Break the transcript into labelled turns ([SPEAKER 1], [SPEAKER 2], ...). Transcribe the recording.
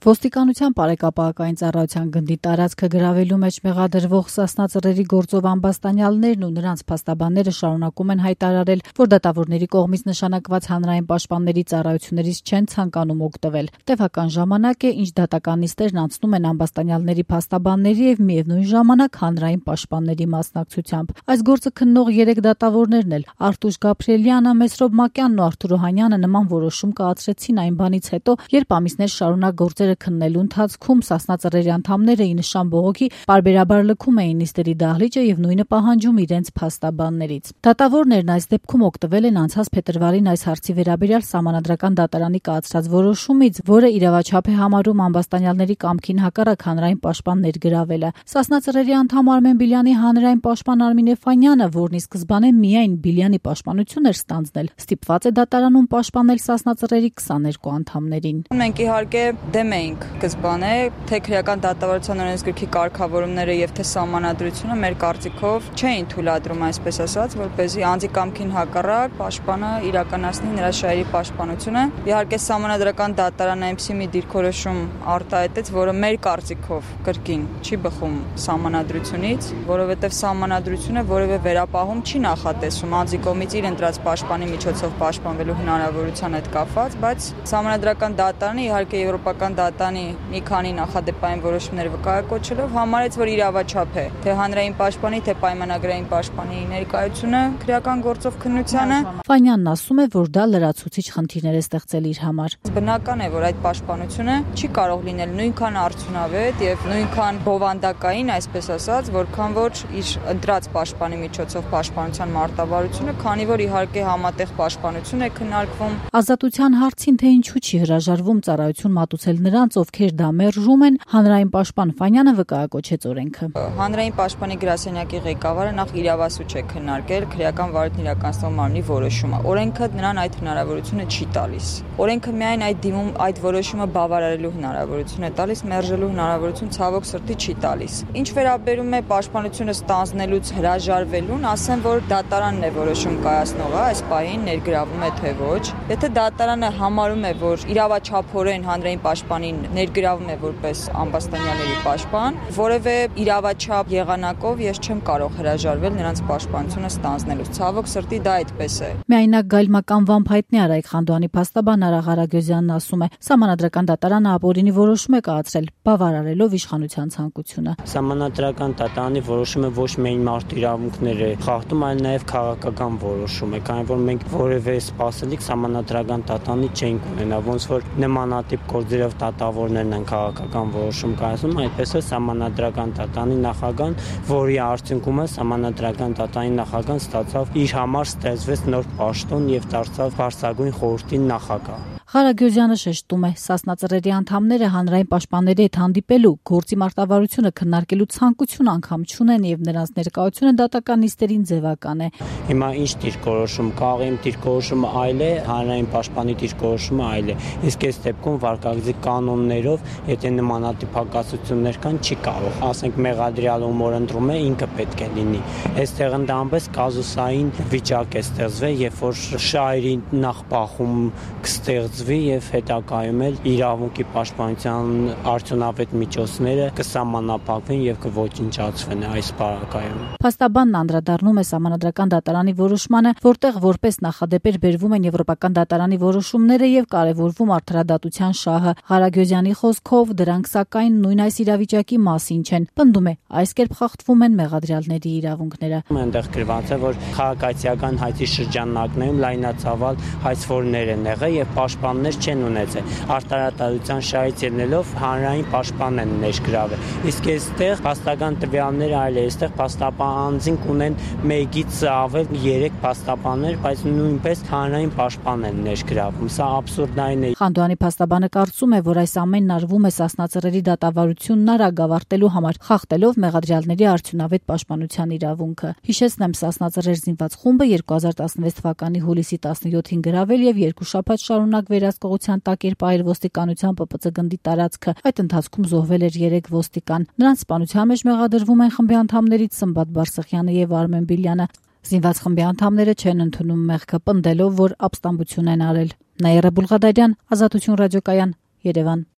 [SPEAKER 1] Ոստիկանության բարեկապահական ծառայության գնդի տարածքը գրավելու մեջ մեղադրվող Սասնա Ծռերի գործով ամբաստանյալներն ու նրանց փաստաբանները շարունակում են հայտարարել, որ դատավորների կողմից նշանակված հանրային պաշտպանների ծառայություններից չեն ցանկանում օգտվել։ Տևական ժամանակ է, ինչ դատական նիստերն անցնում են ամբաստանյալների փաստաբանների եւ միևնույն ժամանակ հանրային պաշտպանների մասնակցությամբ։ Այս գործը քննող 3 դատավորներն էլ Արտուշ Գաբրիելյանը, Մեսրոբ Մակյանն ու Արթուր Օհանյանը նման որոշում կայացրեցին այն բանից հետո, երբ ամիսներ շարունակ գործերը քննելու ընթացքում Սասնա Ծռերի անդամները ի նշան բողոքի պարբերաբար լքում էին նիստերի դահլիճը եւ նույնը պահանջում իրենց փաստաբաններից։ Դատավորներն այս դեպքում օգտվել են անցած փետրվարին այս հարցի վերաբերյալ Սահմանադրական դատարանի կայացրած որոշումից, որը իրավաչափ է համարում ամբաստանյալների կամքին հակառակ հանրային պաշտպան ներգրավելը։ Սասնա Ծռերի անդամ Արմեն Բիլյանի հանրային պաշտպան Արմին Էֆանյանը, որն ի սկզբանե միայն Բիլյանի պաշտպանություն էր ստանձնել, ստիպված է դատարանում պաշտպանել Սասնա Ծռերի 22 անդամներին։
[SPEAKER 2] Մենք իհարկե դեմ էինք սկզբանե, թե քրեական դատավարության օրենսգրքի կարգավորումները եւ թե սահմանադրությունը մեր կարծիքով չէին թույլատրում, այսպես ասած, որպեսզի անձի կամքին հակառակ պաշտպանը իրականացնի նրա շահերի պաշտպանությունը։ Իհարկե Սահմանադրական դատարանը այնպիսի մի դիրքորոշում արտահայտեց, որը մեր կարծիքով կրկին չի բխում սահմանադրությունից, որովհետեւ սահմանադրությունը որևէ վերապահում չի նախատեսում անձի կողմից իր ընտրած պաշտպանի միջոցով պաշտպանվելու հնարավորության հետ կապված, բայց Սահմանադրական դատարանը իհարկե Եվրոպական դատարանի մի քանի նախադեպային որոշումներ վկայակոչելով համարեց, որ իրավաչափ է թե հանրային պաշտպանի, թե պայմանագրային պաշտպանի ներկայությունը քրեական գործով քննությանը։
[SPEAKER 1] Ֆանյանն ասում է, որ դա լրացուցիչ խնդիրներ է ստեղծել իր համար։
[SPEAKER 2] Բնական է, որ այդ պաշտպանությունը չի կարող լինել նույնքան արդյունավետ եւ նույնքան բովանդակային, այսպես ասած, որքան որ իր ընտրած պաշտպանի միջոցով պաշտպանության մարտավարությունը, քանի որ իհարկե համատեղ պաշտպանություն է քննարկվում։
[SPEAKER 1] Ազատության հարցին, թե ինչու չի հրաժարվում ծառայություն մատուցել նրանց, ովքեր դա մերժում են, հանրային պաշտպան Ֆանյանը վկայակոչեց օրենքը։
[SPEAKER 2] Հանրային պաշտպանի գրասենյակի ղեկավարը նախ իրավասու չէ քննարկել քրեական վարույթն իրականացնող մարմնի որոշումը։ Օրենքը նրան այդ հնարավորությունը չի տալիս։ Օրենքը միայն այդ որոշումը բավարարելու հնարավորություն է տալիս, մերժելու հնարավորություն ցավոք սրտի չի տալիս։ Ինչ վերաբերում է պաշտպանությունը ստանձնելուց հրաժարվելուն, ասեմ, որ դատարանն է որոշում կայացնողը, այս պահին ներգրավում է թե ոչ։ Եթե դատարանը համարում է, որ իրավաչափորեն հանրային պաշտպանին ներգրավում է որպես ամբաստանյալների պաշտպան, որևէ իրավաչափ եղանակով ես չեմ կարող հրաժարվել նրանց պաշտպանությունը ստանձնելուց։ Ցավոք սրտի դա այդպես է։
[SPEAKER 1] Միայնակ գայլմական վամփայտնի Արայք Խանդոյանի փաստաբան Արաղ Արագյոզյանն ասում է, Սահմանադրական դատարանը ապօրինի որոշում է կայացրել, բավարարելով իշխանության ցանկությունը։
[SPEAKER 3] Սահմանադրական դատարանի որոշումը ոչ միայն մարդու իրավունքներ է խախտում, այլ նաև քաղաքական որոշում է, քանի որ մենք որևէ սպասելիք Սահմանադրական դատարանի չենք ունենա, ոնց որ նմանատիպ գործերով դատավորներն են քաղաքական որոշում կայացնում, այդպես է Սահմանադրական դատարանի նախագահան, որի արդյունքում է Սահմանադրական դատարանի նախագահան ստացավ իր համար ստեղծվեց նոր պաշտոն եւ դարձավ Բարձրագույն խորհրդի նախագահ։
[SPEAKER 1] Ղարագյոզյանը շեշտում է, Սասնա Ծռերի անդամները հանրային պաշտպանների հետ հանդիպելու, գործի մարտավարությունը քննարկելու ցանկություն անգամ չունեն եւ նրանց ներկայությունը դատական նիստերին ձևական է։
[SPEAKER 3] Հիմա ինչ դիրքորոշում կա, իմ դիրքորոշումը այլ է, հանրային պաշտպանի դիրքորոշումը այլ է։ Իսկ այս դեպքում վարկագծի կանոններով, եթե նմանատիպ հակասություններ կան, չի կարող։ Ասենք մեղադրյալը ում ընտրում է, ինքը պետք է լինի։ Այստեղ ընդամենը կազուսային վիճակ է ստեղծվել, երբ որ շահերի նախպախում կստեղծվի եւ հետագայում էլ իրավունքի պաշտպանության արդյունավետ միջոցները կսահմանափակվեն եւ կոչնչացվեն այս պարագայում։
[SPEAKER 1] Փաստաբանն անդրադառնում է Սահմանադրական դատարանի որոշմանը, որտեղ որպես նախադեպեր բերվում են Եվրոպական դատարանի որոշումները եւ կարեւորվում արդարադատության շահը։ Ղարագյոզյանի խոսքով դրանք սակայն նույն այս իրավիճակի մասին չեն։ Պնդում է, այս կերպ խախտվում են մեղադրյալների իրավունքները։
[SPEAKER 3] Այնտեղ գրված է, որ քաղաքացիական հայցի շրջանակներում լայնածավալ հայցվորներ են եղել եւ պաշտպաններ չեն ունեցել։ Արտարադատության շահից ելնելով հանրային պաշտպան են ներգրավել։ Իսկ այստեղ փաստական տվյալները այլ է, այստեղ փաստաբանձին ունեն 1-ից ավել 3 փաստաբաններ, բայց նույնպես հանրային պաշտպան են ներգրավում։ Սա աբսուրդային է։
[SPEAKER 1] Խանդոյանի փաստաբանը կարծում է, որ այս ամենն արվում է Սասնա Ծռերի դատավարությունն արագ ավարտելու համար, խախտելով մեղադրյալների արդյունավետ պաշտպանության իրավունքը։ Հիշեցնեմ, Սասնա Ծռեր զինված խումբը 2016 թվականի հուլիսի 17-ին գրավել եւ 2 շաբաթ շարունակ վերահսկողության տակ էր պահել ոստիկանության ՊՊՑ գնդի տարածքը։ Այդ ընթացքում զոհվել էր 3 ոստիկան։ Նրանց սպանության մեջ մեղադրվում են խմբի անդամներից Սմբատ Բարսեղյանը եւ Արմեն Բիլյանը։ Զինված խմբի անդամները չեն ընդունում մեղքը, պնդելով, որ ապստամբություն են արել։ Նաիրա Բուլղադարյան, Ազատություն ռադիոկայան, Երևան։